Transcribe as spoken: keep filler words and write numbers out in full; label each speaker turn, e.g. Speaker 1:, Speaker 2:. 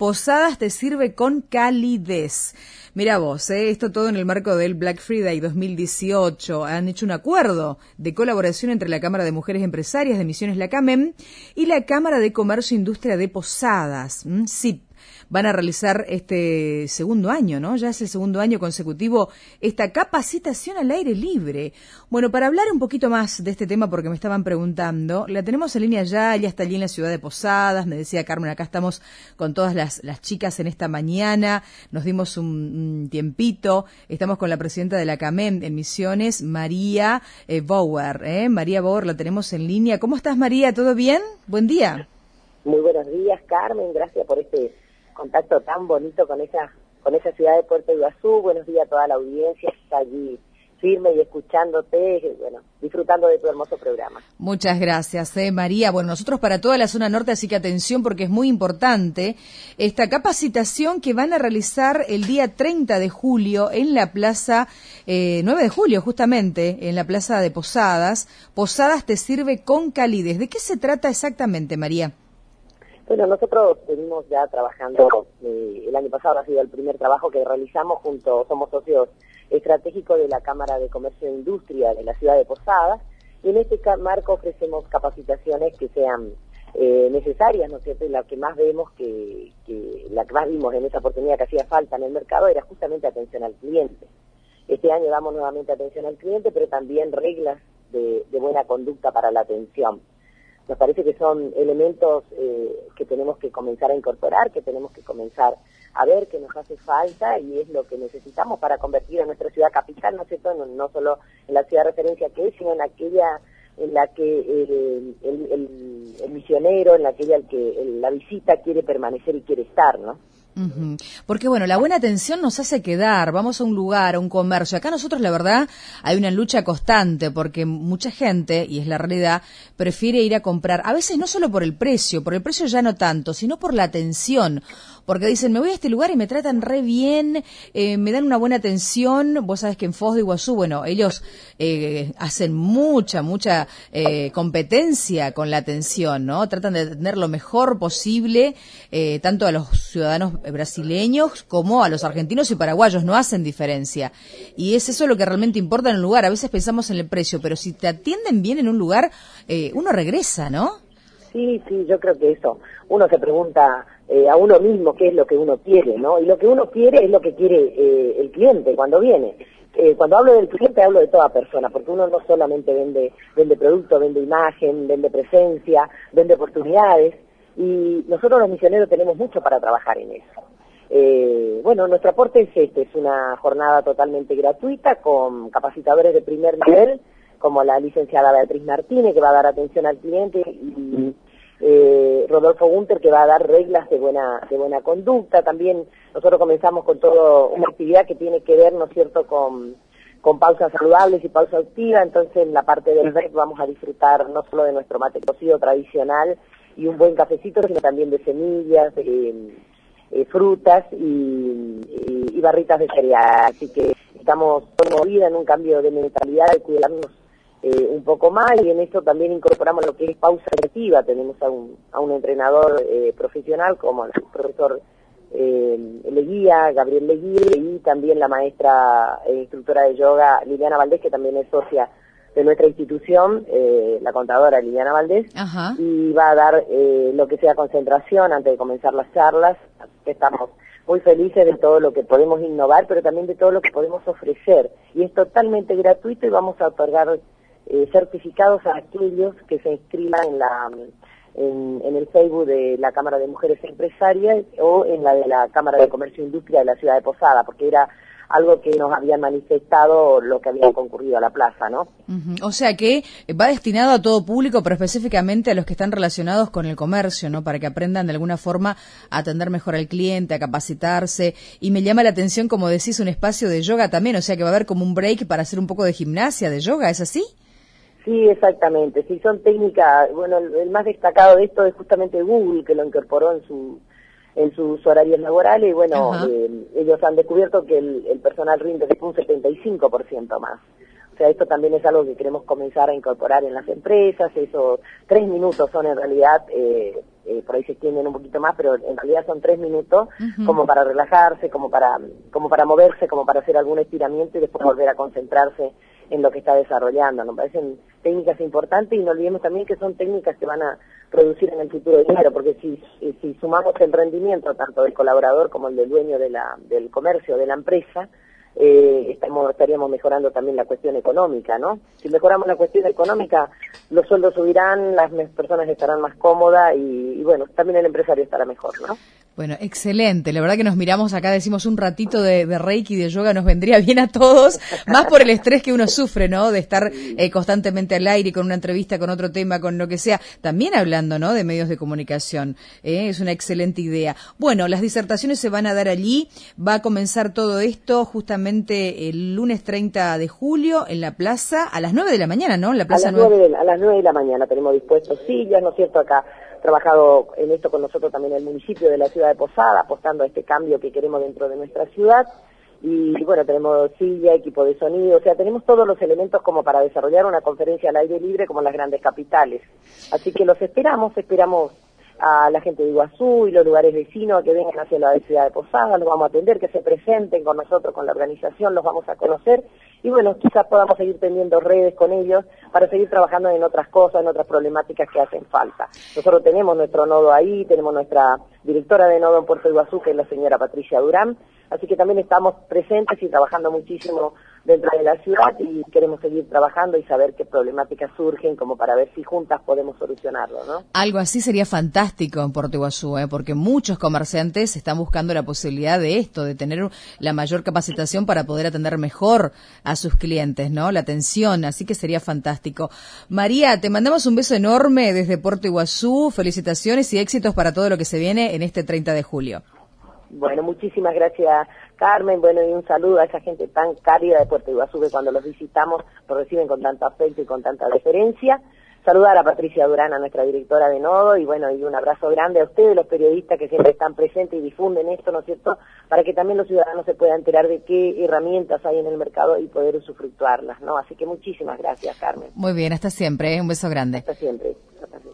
Speaker 1: Posadas te sirve con calidez. Mira vos, ¿eh? Esto todo en el marco del Black Friday dos mil dieciocho. Han hecho un acuerdo de colaboración entre la Cámara de Mujeres Empresarias de Misiones La CAMEM y la Cámara de Comercio e Industria de Posadas, ¿m? C I P. Van a realizar este segundo año, ¿no? Ya es el segundo año consecutivo esta capacitación al aire libre. Bueno, para hablar un poquito más de este tema, porque me estaban preguntando, la tenemos en línea ya, ella está allí en la ciudad de Posadas, me decía Carmen, acá estamos con todas las, las chicas en esta mañana, nos dimos un, un tiempito, estamos con la presidenta de la CAMEM en Misiones, María eh, Bauer, ¿eh? María Bauer la tenemos en línea. ¿Cómo estás, María? ¿Todo bien? Buen día.
Speaker 2: Muy buenos días, Carmen, gracias por este contacto tan bonito con esa con esa ciudad de Puerto Iguazú. Buenos días a toda la audiencia que está allí firme y escuchándote, y bueno, disfrutando de tu hermoso programa.
Speaker 1: Muchas gracias, eh, María. Bueno, nosotros para toda la zona norte, así que atención porque es muy importante esta capacitación que van a realizar el día treinta de julio en la plaza, eh, nueve de julio justamente, en la plaza de Posadas. Posadas te sirve con calidez. ¿De qué se trata exactamente, María?
Speaker 2: Bueno, nosotros venimos ya trabajando, eh, el año pasado ha sido el primer trabajo que realizamos junto, somos socios estratégicos de la Cámara de Comercio e Industria de la ciudad de Posadas, y en este marco ofrecemos capacitaciones que sean eh, necesarias, ¿no es cierto? Y la que más vemos que, que, la que más vimos en esa oportunidad que hacía falta en el mercado era justamente atención al cliente. Este año damos nuevamente atención al cliente, pero también reglas de, de buena conducta para la atención. Nos parece que son elementos eh, que tenemos que comenzar a incorporar, que tenemos que comenzar a ver que nos hace falta y es lo que necesitamos para convertir a nuestra ciudad capital, ¿no es cierto?, no, no solo en la ciudad de referencia que es, sino en aquella en la que eh, el, el, el misionero, en la aquella el que el, la visita quiere permanecer y quiere estar, ¿no?
Speaker 1: Uh-huh. Porque bueno, la buena atención nos hace quedar, vamos a un lugar, a un comercio. Acá nosotros la verdad hay una lucha constante porque mucha gente, y es la realidad, prefiere ir a comprar, a veces no solo por el precio, por el precio ya no tanto, sino por la atención. Porque dicen, me voy a este lugar y me tratan re bien, eh, me dan una buena atención. Vos sabés que en Foz de Iguazú, bueno, ellos eh, hacen mucha, mucha eh, competencia con la atención, ¿no? Tratan de tener lo mejor posible, eh, tanto a los ciudadanos brasileños como a los argentinos y paraguayos, no hacen diferencia. Y es eso lo que realmente importa en un lugar. A veces pensamos en el precio, pero si te atienden bien en un lugar, eh, uno regresa, ¿no?
Speaker 2: Sí, sí, yo creo que eso. Uno se pregunta eh, a uno mismo qué es lo que uno quiere, ¿no? Y lo que uno quiere es lo que quiere eh, el cliente cuando viene. Eh, cuando hablo del cliente hablo de toda persona, porque uno no solamente vende vende producto, vende imagen, vende presencia, vende oportunidades, y nosotros los misioneros tenemos mucho para trabajar en eso. Eh, bueno, nuestro aporte es este, es una jornada totalmente gratuita con capacitadores de primer nivel, como la licenciada Beatriz Martínez, que va a dar atención al cliente, y eh, Rodolfo Gunter, que va a dar reglas de buena de buena conducta. También nosotros comenzamos con todo una actividad que tiene que ver, ¿no es cierto?, con, con pausas saludables y pausa activa. Entonces, en la parte del break vamos a disfrutar no solo de nuestro mate cocido tradicional y un buen cafecito, sino también de semillas, de eh, frutas y, y, y barritas de cereal. Así que estamos movidas en un cambio de mentalidad, de cuidarnos Eh, un poco más, y en esto también incorporamos lo que es pausa activa. Tenemos a un, a un entrenador eh, profesional como el profesor eh, Leguía, Gabriel Leguía, y también la maestra e instructora de yoga Liliana Valdés, que también es socia de nuestra institución, eh, la contadora Liliana Valdés.
Speaker 1: Ajá.
Speaker 2: Y va a dar eh, lo que sea concentración antes de comenzar las charlas. Así que estamos muy felices de todo lo que podemos innovar, pero también de todo lo que podemos ofrecer, y es totalmente gratuito, y vamos a otorgar Eh, certificados a aquellos que se inscriban en la en, en el Facebook de la Cámara de Mujeres Empresarias o en la de la Cámara de Comercio e Industria de la ciudad de Posada, porque era algo que nos habían manifestado los que habían concurrido a la plaza, ¿no?
Speaker 1: Uh-huh. O sea que va destinado a todo público, pero específicamente a los que están relacionados con el comercio, ¿no? Para que aprendan de alguna forma a atender mejor al cliente, a capacitarse. Y me llama la atención, como decís, un espacio de yoga también, o sea que va a haber como un break para hacer un poco de gimnasia, de yoga, ¿es así?
Speaker 2: Sí, exactamente. Sí, son técnicas. Bueno, el, el más destacado de esto es justamente Google, que lo incorporó en su en sus horarios laborales, y bueno, eh, ellos han descubierto que el, el personal rinde un setenta y cinco por ciento más. O sea, esto también es algo que queremos comenzar a incorporar en las empresas. Esos tres minutos son en realidad, eh, eh, por ahí se extienden un poquito más, pero en realidad son tres minutos uh-huh. como para relajarse, como para, como para moverse, como para hacer algún estiramiento y después volver a concentrarse en lo que está desarrollando. Nos parecen técnicas importantes y no olvidemos también que son técnicas que van a producir en el futuro dinero, porque si, si sumamos el rendimiento tanto del colaborador como el del dueño de la, del comercio, de la empresa, eh, estamos, estaríamos mejorando también la cuestión económica, ¿no? Si mejoramos la cuestión económica, los sueldos subirán, las personas estarán más cómodas y, y bueno, también el empresario estará mejor, ¿no?
Speaker 1: Bueno, excelente. La verdad que nos miramos acá, decimos un ratito de, de Reiki, de yoga, nos vendría bien a todos, más por el estrés que uno sufre, ¿no? De estar eh, constantemente al aire con una entrevista, con otro tema, con lo que sea. También hablando, ¿no? De medios de comunicación. Eh, es una excelente idea. Bueno, las disertaciones se van a dar allí. Va a comenzar todo esto justamente el lunes treinta de julio en la plaza, a las nueve de la mañana, ¿no? En la plaza
Speaker 2: a, las nueve de, a las nueve de la mañana tenemos dispuestos sillas, ¿no es cierto? Acá trabajado en esto con nosotros también el municipio de la ciudad de Posada, apostando a este cambio que queremos dentro de nuestra ciudad. Y bueno, tenemos silla, equipo de sonido, o sea, tenemos todos los elementos como para desarrollar una conferencia al aire libre como en las grandes capitales. Así que los esperamos, esperamos a la gente de Iguazú y los lugares vecinos a que vengan hacia la ciudad de Posada, los vamos a atender, que se presenten con nosotros, con la organización, los vamos a conocer y bueno, quizás podamos seguir teniendo redes con ellos para seguir trabajando en otras cosas, en otras problemáticas que hacen falta. Nosotros tenemos nuestro nodo ahí, tenemos nuestra directora de nodo en Puerto Iguazú, que es la señora Patricia Durán, así que también estamos presentes y trabajando muchísimo dentro de la ciudad y queremos seguir trabajando y saber qué problemáticas surgen como para ver si juntas podemos solucionarlo, ¿no?
Speaker 1: Algo así sería fantástico en Puerto Iguazú, ¿eh? Porque muchos comerciantes están buscando la posibilidad de esto, de tener la mayor capacitación para poder atender mejor a sus clientes, ¿no? La atención, así que sería fantástico. María, te mandamos un beso enorme desde Puerto Iguazú, felicitaciones y éxitos para todo lo que se viene en este treinta de julio.
Speaker 2: Bueno, muchísimas gracias, Carmen. Bueno, y un saludo a esa gente tan cálida de Puerto Iguazú que cuando los visitamos nos reciben con tanto afecto y con tanta deferencia. Saludar a Patricia Durán, a nuestra directora de Nodo, y bueno, y un abrazo grande a ustedes, los periodistas que siempre están presentes y difunden esto, ¿no es cierto?, para que también los ciudadanos se puedan enterar de qué herramientas hay en el mercado y poder usufructuarlas, ¿no? Así que muchísimas gracias, Carmen.
Speaker 1: Muy bien, hasta siempre, ¿eh? Un beso grande.
Speaker 2: Hasta siempre. Hasta siempre.